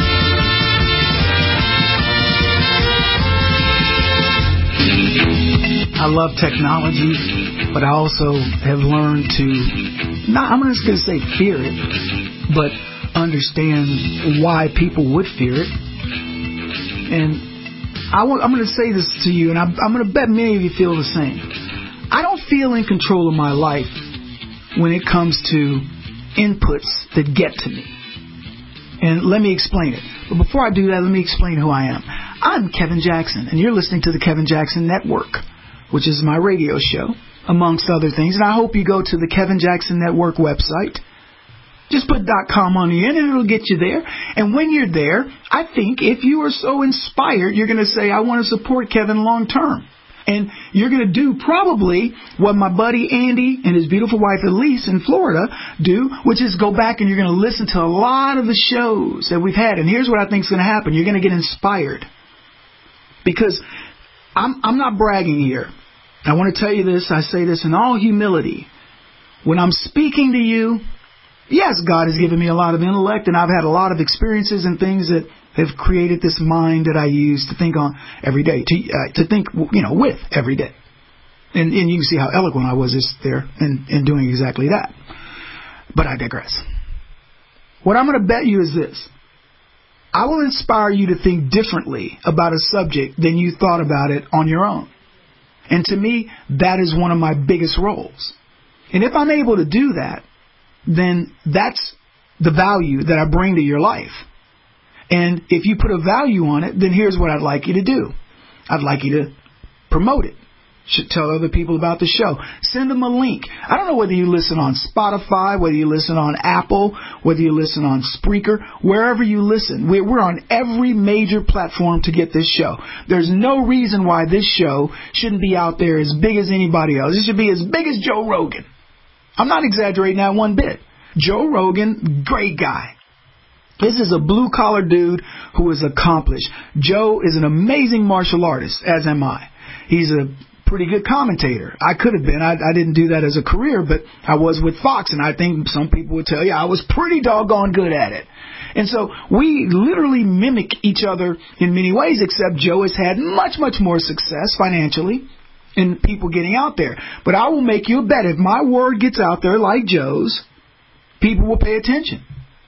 I love technology, but I also have learned to, not, I'm just going to say fear it, but understand why people would fear it. And I want, I'm going to say this to you, and I'm, I'm going to bet many of you feel the same. I don't feel in control of my life when it comes to inputs that get to me. And let me explain it. But before I do that, let me explain who I am. I'm Kevin Jackson, and you're listening to the Kevin Jackson Network, which is my radio show, amongst other things. And I hope you go to the Kevin Jackson Network website Just put .com on the end and it'll get you there. And when you're there, I think if you are so inspired, you're going to say, I want to support Kevin long term. And you're going to do probably what my buddy Andy and his beautiful wife Elise in Florida do, which is go back and you're going to listen to a lot of the shows that we've had. And here's what I think is going to happen. You're going to get inspired. Because I'm, I'm not bragging here. I want to tell you this. I say this in all humility. When I'm speaking to you, yes, God has given me a lot of intellect, and I've had a lot of experiences and things that have created this mind that I use to think on every day, to uh, to think, you know, with every day. And, and you can see how eloquent I was just there in, in doing exactly that. But I digress. What I'm going to bet you is this. I will inspire you to think differently about a subject than you thought about it on your own. And to me, that is one of my biggest roles. And if I'm able to do that, then that's the value that I bring to your life. And if you put a value on it, then here's what I'd like you to do. I'd like you to promote it. Should tell other people about the show. Send them a link. I don't know whether you listen on Spotify, whether you listen on Apple, whether you listen on Spreaker, wherever you listen. We're on every major platform to get this show. There's no reason why this show shouldn't be out there as big as anybody else. It should be as big as Joe Rogan. I'm not exaggerating that one bit. Joe Rogan, great guy. This is a blue-collar dude who is accomplished. Joe is an amazing martial artist, as am I. He's a pretty good commentator. I could have been. I, I didn't do that as a career, but I was with Fox, and I think some people would tell you I was pretty doggone good at it. And so we literally mimic each other in many ways, except Joe has had much, much more success financially in people getting out there. But I will make you a bet. If my word gets out there like Joe's, people will pay attention.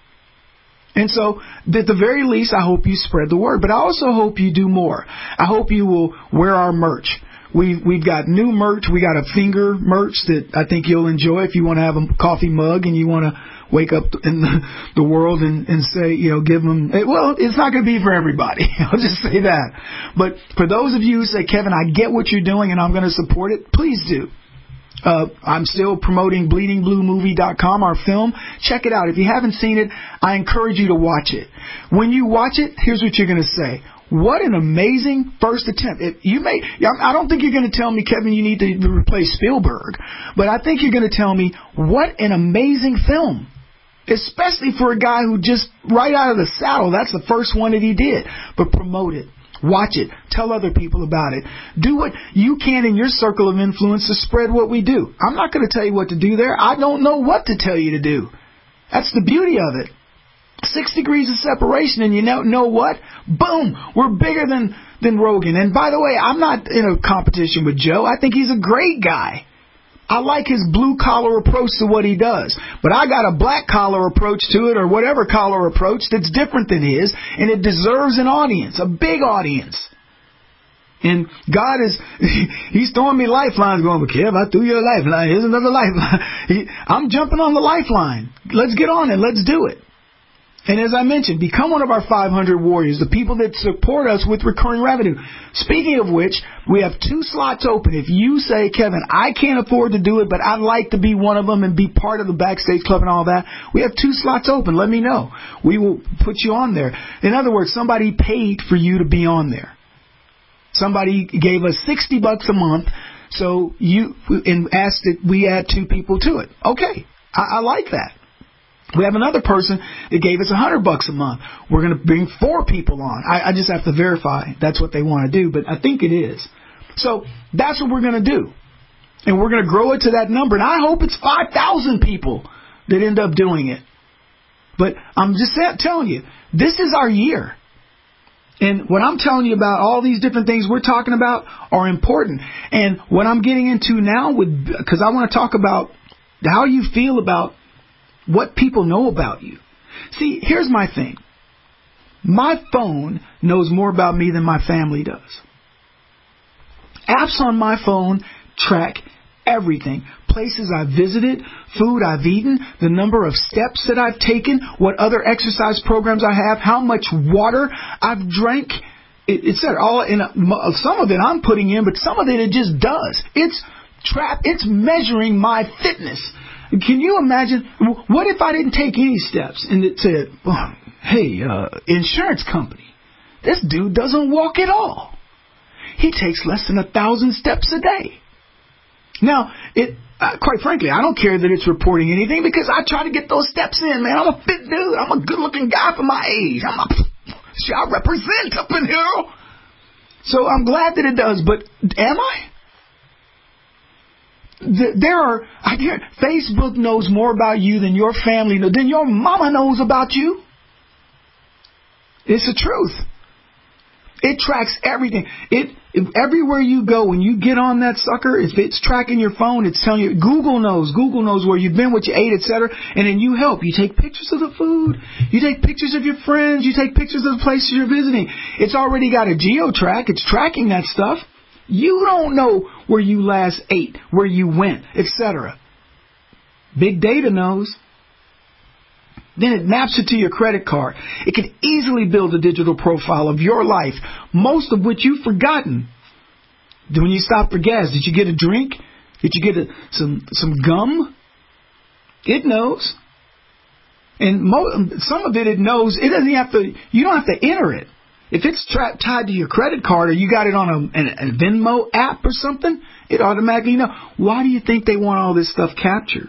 And so, at the very least, I hope you spread the word. But I also hope you do more. I hope you will wear our merch. We've, we've got new merch. We got a finger merch that I think you'll enjoy if you want to have a coffee mug and you want to wake up in the, the world and, and say, you know, give them, well, it's not going to be for everybody. I'll just say that. But for those of you who say, Kevin, I get what you're doing and I'm going to support it, please do. Uh, I'm still promoting bleeding blue movie dot com, our film. Check it out. If you haven't seen it, I encourage you to watch it. When you watch it, here's what you're going to say. What an amazing first attempt. If you may, I don't think you're going to tell me, Kevin, you need to replace Spielberg. But I think you're going to tell me, what an amazing film. Especially for a guy who just, right out of the saddle, that's the first one that he did. But promote it. Watch it. Tell other people about it. Do what you can in your circle of influence to spread what we do. I'm not going to tell you what to do there. I don't know what to tell you to do. That's the beauty of it. Six degrees of separation, and you know, know what? Boom! We're bigger than, than Rogan. And by the way, I'm not in a competition with Joe. I think he's a great guy. I like his blue-collar approach to what he does. But I got a black-collar approach to it, or whatever collar approach, that's different than his, and it deserves an audience, a big audience. And God is, he's throwing me lifelines going, but Kev, I threw you a lifeline. Here's another lifeline. He, I'm jumping on the lifeline. Let's get on it. Let's do it. And as I mentioned, become one of our five hundred warriors, the people that support us with recurring revenue. Speaking of which, we have two slots open. If you say, Kevin, I can't afford to do it, but I'd like to be one of them and be part of the Backstage Club and all that, we have two slots open. Let me know. We will put you on there. In other words, somebody paid for you to be on there. Somebody gave us sixty bucks a month, so you and asked that we add two people to it. Okay, I, I like that. We have another person that gave us a hundred bucks a month. We're going to bring four people on. I, I just have to verify that's what they want to do, but I think it is. So that's what we're going to do. And we're going to grow it to that number. And I hope it's five thousand people that end up doing it. But I'm just telling you, this is our year. And what I'm telling you about all these different things we're talking about are important. And what I'm getting into now, with because I want to talk about how you feel about what people know about you. See, here's my thing. My phone knows more about me than my family does. Apps on my phone track everything. Places I've visited, food I've eaten, the number of steps that I've taken, what other exercise programs I have, how much water I've drank. It, it's there. All in a, some of it I'm putting in, but some of it it just does. It's trap. It's measuring my fitness. Can you imagine? What if I didn't take any steps and it said, oh, hey, uh, insurance company, this dude doesn't walk at all. He takes less than a thousand steps a day. Now, it uh, quite frankly, I don't care that it's reporting anything because I try to get those steps in, man. I'm a fit dude. I'm a good-looking guy for my age. I'm a, see, I represent up in here. So I'm glad that it does, but am I? There are, I hear, Facebook knows more about you than your family knows, than your mama knows about you. It's the truth. It tracks everything. It if everywhere you go, when you get on that sucker, if it's tracking your phone, it's telling you. Google knows. Google knows where you've been, what you ate, et cetera. And then you help. You take pictures of the food. You take pictures of your friends. You take pictures of the places you're visiting. It's already got a geo-track. It's tracking that stuff. You don't know where you last ate, where you went, et cetera. Big data knows. Then it maps it to your credit card. It can easily build a digital profile of your life, most of which you've forgotten. When you stop for gas, did you get a drink? Did you get a, some some gum? It knows. And mo- some of it it knows. It doesn't have to. You don't have to enter it. If it's tra- tied to your credit card or you got it on a, an, a Venmo app or something, it automatically knows. Why do you think they want all this stuff captured?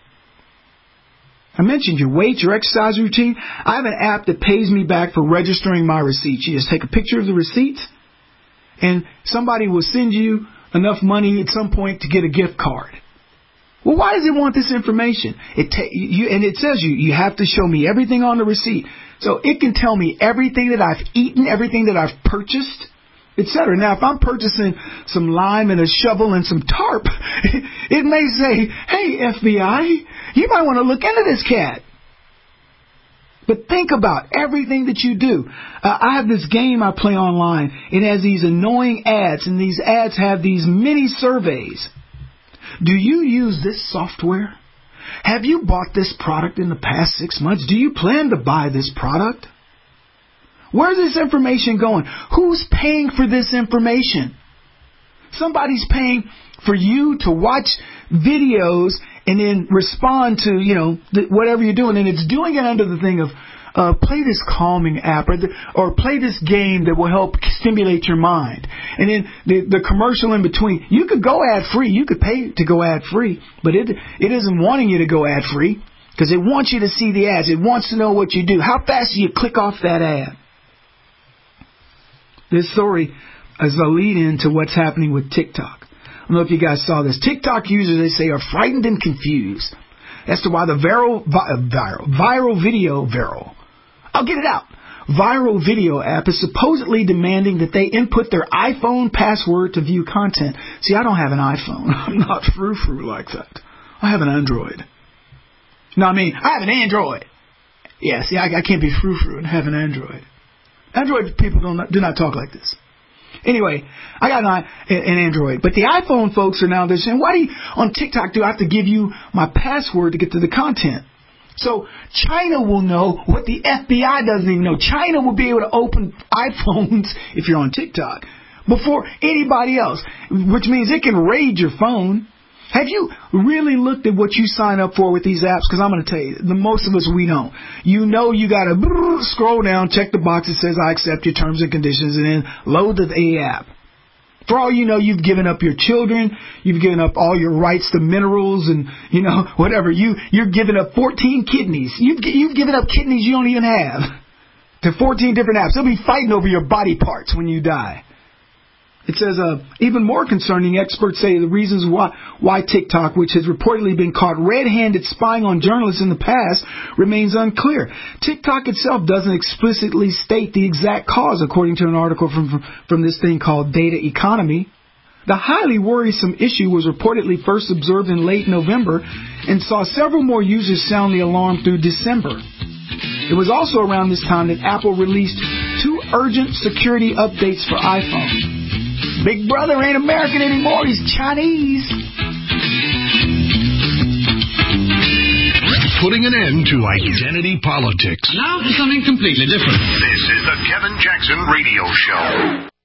I mentioned your weight, your exercise routine. I have an app that pays me back for registering my receipts. You just take a picture of the receipts, and somebody will send you enough money at some point to get a gift card. Well, why does it want this information? It ta- you, and it says you you have to show me everything on the receipt. So it can tell me everything that I've eaten, everything that I've purchased, et cetera. Now, if I'm purchasing some lime and a shovel and some tarp, it may say, hey, F B I, you might want to look into this cat. But think about everything that you do. Uh, I have this game I play online. It has these annoying ads, and these ads have these mini surveys. Do you use this software? Have you bought this product in the past six months? Do you plan to buy this product? Where's this information going? Who's paying for this information? Somebody's paying for you to watch videos and then respond to, you know, th- whatever you're doing. And it's doing it under the thing of uh, play this calming app or, the, or play this game that will help stimulate your mind. And then the, the commercial in between. You could go ad-free. You could pay to go ad-free. But it it isn't wanting you to go ad-free because it wants you to see the ads. It wants to know what you do. How fast do you click off that ad? This story is a lead-in to what's happening with TikTok. I don't know if you guys saw this. TikTok users, they say, are frightened and confused as to why the viral, vi- viral, viral video, viral, I'll get it out, viral video app is supposedly demanding that they input their iPhone password to view content. See, I don't have an iPhone. I'm not frou-frou like that. I have an Android. No, I mean, I have an Android. Yeah, see, I, I can't be frou-frou and have an Android. Android people don't do not talk like this. Anyway, I got an, an Android. But the iPhone folks are now, they're saying, why do you, on TikTok, do I have to give you my password to get to the content? So China will know what the F B I doesn't even know. China will be able to open iPhones, if you're on TikTok, before anybody else, which means it can raid your phone. Have you really looked at what you sign up for with these apps? Because I'm going to tell you, the most of us, we don't. You know you got to scroll down, check the box that says I accept your terms and conditions, and then load the app. For all you know, you've given up your children, you've given up all your rights to minerals and, you know, whatever. You, you're giving up fourteen kidneys. You've, you've given up kidneys you don't even have to fourteen different apps. They'll be fighting over your body parts when you die. It says, uh, even more concerning, experts say the reasons why, why TikTok, which has reportedly been caught red-handed spying on journalists in the past, remains unclear. TikTok itself doesn't explicitly state the exact cause, according to an article from, from, from this thing called Data Economy. The highly worrisome issue was reportedly first observed in late November and saw several more users sound the alarm through December. It was also around this time that Apple released two urgent security updates for iPhone. Big Brother ain't American anymore, he's Chinese. Putting an end to identity politics. Now for something completely different. This is the Kevin Jackson Radio Show.